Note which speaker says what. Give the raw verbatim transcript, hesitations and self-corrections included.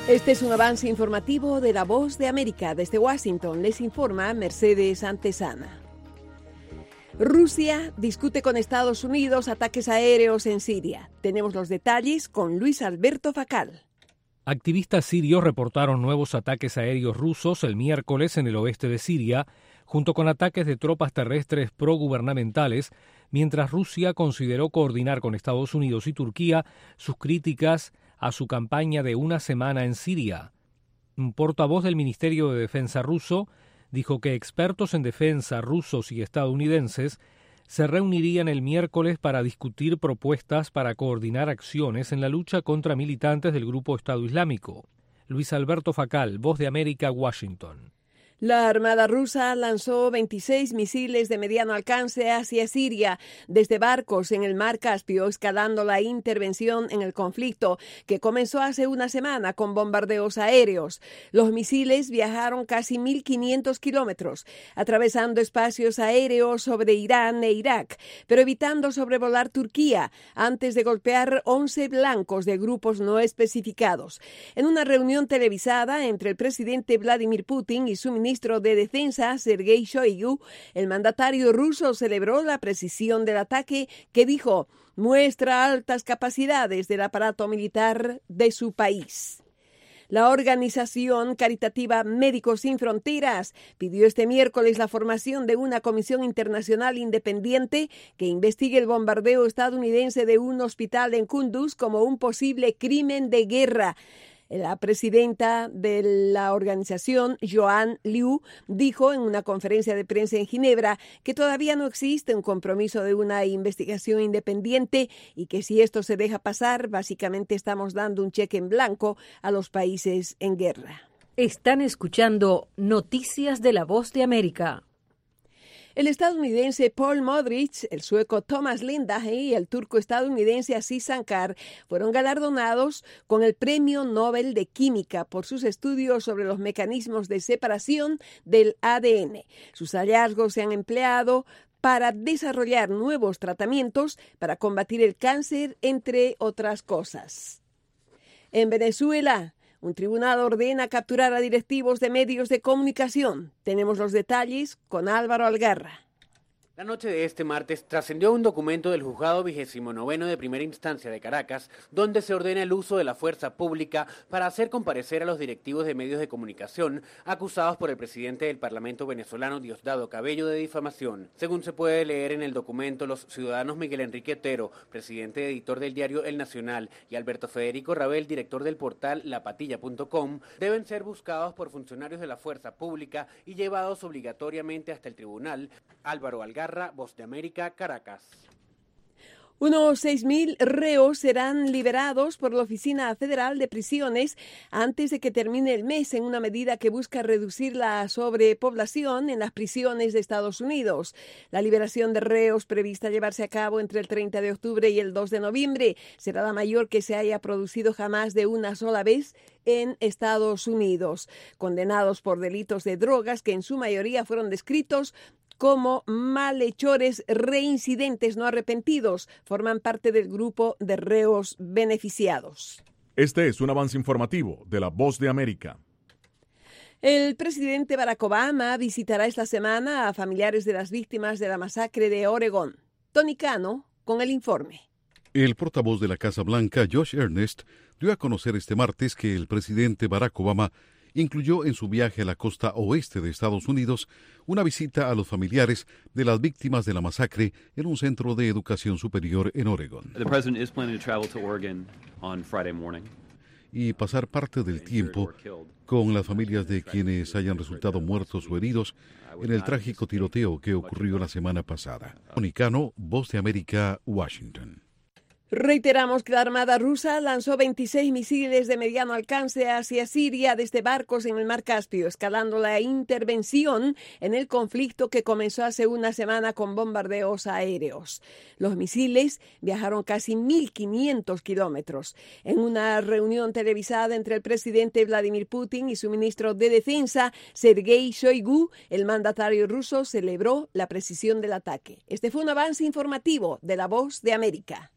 Speaker 1: Este es un avance informativo de La Voz de América. Desde Washington les informa Mercedes Antesana. Rusia discute con Estados Unidos ataques aéreos en Siria. Tenemos los detalles con Luis Alberto Facal.
Speaker 2: Activistas sirios reportaron nuevos ataques aéreos rusos el miércoles en el oeste de Siria, junto con ataques de tropas terrestres progubernamentales, mientras Rusia consideró coordinar con Estados Unidos y Turquía sus críticas a su campaña de una semana en Siria. Un portavoz del Ministerio de Defensa ruso dijo que expertos en defensa rusos y estadounidenses se reunirían el miércoles para discutir propuestas para coordinar acciones en la lucha contra militantes del grupo Estado Islámico. Luis Alberto Facal, Voz de América, Washington.
Speaker 1: La Armada rusa lanzó veintiséis misiles de mediano alcance hacia Siria desde barcos en el Mar Caspio, escalando la intervención en el conflicto que comenzó hace una semana con bombardeos aéreos. Los misiles viajaron casi mil quinientos kilómetros, atravesando espacios aéreos sobre Irán e Irak, pero evitando sobrevolar Turquía antes de golpear once blancos de grupos no especificados. En una reunión televisada entre el presidente Vladimir Putin y su ministro ministro de Defensa, Sergei Shoigu, el mandatario ruso celebró la precisión del ataque que dijo muestra altas capacidades del aparato militar de su país. La organización caritativa Médicos Sin Fronteras pidió este miércoles la formación de una comisión internacional independiente que investigue el bombardeo estadounidense de un hospital en Kunduz como un posible crimen de guerra. La presidenta de la organización, Joan Liu, dijo en una conferencia de prensa en Ginebra que todavía no existe un compromiso de una investigación independiente y que si esto se deja pasar, básicamente estamos dando un cheque en blanco a los países en guerra.
Speaker 3: Están escuchando Noticias de La Voz de América.
Speaker 1: El estadounidense Paul Modrich, el sueco Thomas Lindahl y el turco-estadounidense Aziz Sankar fueron galardonados con el Premio Nobel de Química por sus estudios sobre los mecanismos de separación del A D N. Sus hallazgos se han empleado para desarrollar nuevos tratamientos para combatir el cáncer, entre otras cosas. En Venezuela, un tribunal ordena capturar a directivos de medios de comunicación. Tenemos los detalles con Álvaro Algarra.
Speaker 4: La noche de este martes trascendió un documento del Juzgado vigésimo noveno de Primera Instancia de Caracas, donde se ordena el uso de la fuerza pública para hacer comparecer a los directivos de medios de comunicación acusados por el presidente del Parlamento venezolano Diosdado Cabello de difamación. Según se puede leer en el documento, los ciudadanos Miguel Enrique Otero, presidente y editor del diario El Nacional, y Alberto Federico Rabel, director del portal la patilla punto com, deben ser buscados por funcionarios de la fuerza pública y llevados obligatoriamente hasta el tribunal. Álvaro Algarra, Voz de América, Caracas.
Speaker 1: Unos seis mil reos serán liberados por la Oficina Federal de Prisiones antes de que termine el mes, en una medida que busca reducir la sobrepoblación en las prisiones de Estados Unidos. La liberación de reos, prevista llevarse a cabo entre el treinta de octubre y el dos de noviembre, será la mayor que se haya producido jamás de una sola vez en Estados Unidos. Condenados por delitos de drogas que en su mayoría fueron descritos como malhechores reincidentes no arrepentidos, forman parte del grupo de reos beneficiados.
Speaker 5: Este es un avance informativo de La Voz de América.
Speaker 1: El presidente Barack Obama visitará esta semana a familiares de las víctimas de la masacre de Oregón. Tony Cano con el informe.
Speaker 6: El portavoz de la Casa Blanca, Josh Earnest, dio a conocer este martes que el presidente Barack Obama incluyó en su viaje a la costa oeste de Estados Unidos una visita a los familiares de las víctimas de la masacre en un centro de educación superior en Oregón.
Speaker 7: The president is planning to travel to Oregon on Friday morning.
Speaker 6: Y pasar parte del tiempo con las familias de quienes hayan resultado muertos o heridos en el trágico tiroteo que ocurrió la semana pasada. Tony Cano, Voz de América, Washington.
Speaker 1: Reiteramos que la Armada rusa lanzó veintiséis misiles de mediano alcance hacia Siria desde barcos en el Mar Caspio, escalando la intervención en el conflicto que comenzó hace una semana con bombardeos aéreos. Los misiles viajaron casi mil quinientos kilómetros. En una reunión televisada entre el presidente Vladimir Putin y su ministro de Defensa, Sergei Shoigu, el mandatario ruso celebró la precisión del ataque. Este fue un avance informativo de La Voz de América.